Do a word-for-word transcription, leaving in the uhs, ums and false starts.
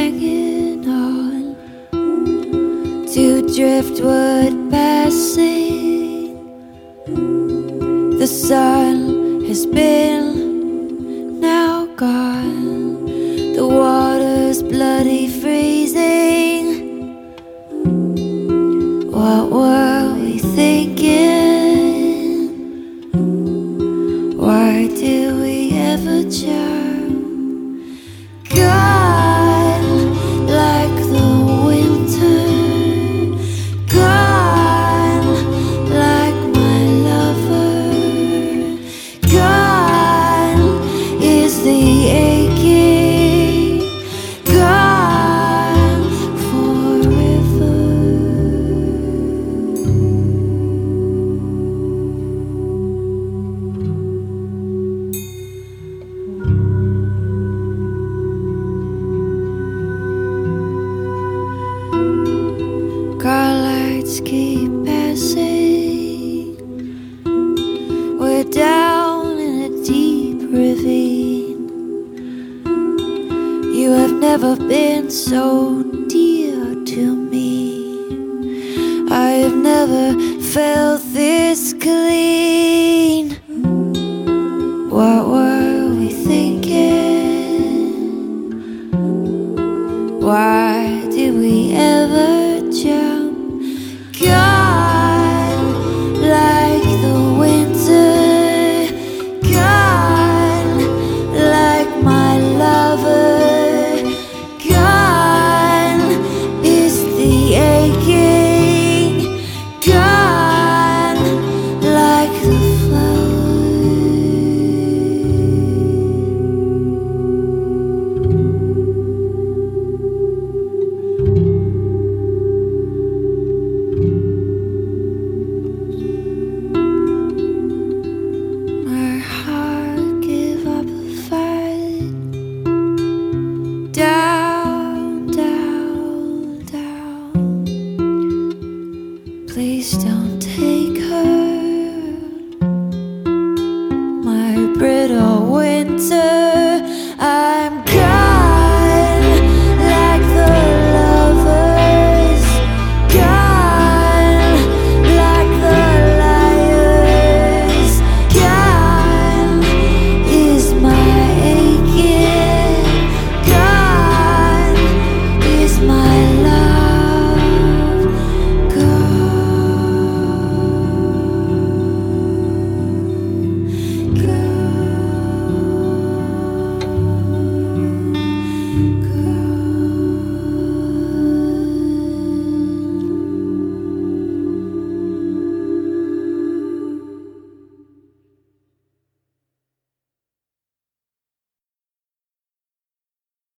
hanging on to driftwood passing. The sun has been now gone, the water's bloody freezing. What were we thinking? Why did we ever jump? Gone like the winter, gone like my lover, gone is the aching, gone forever. Car lights keep passing. We're down in a deep ravine. You have never been so dear to me. I have never felt this clean. What were we thinking? Why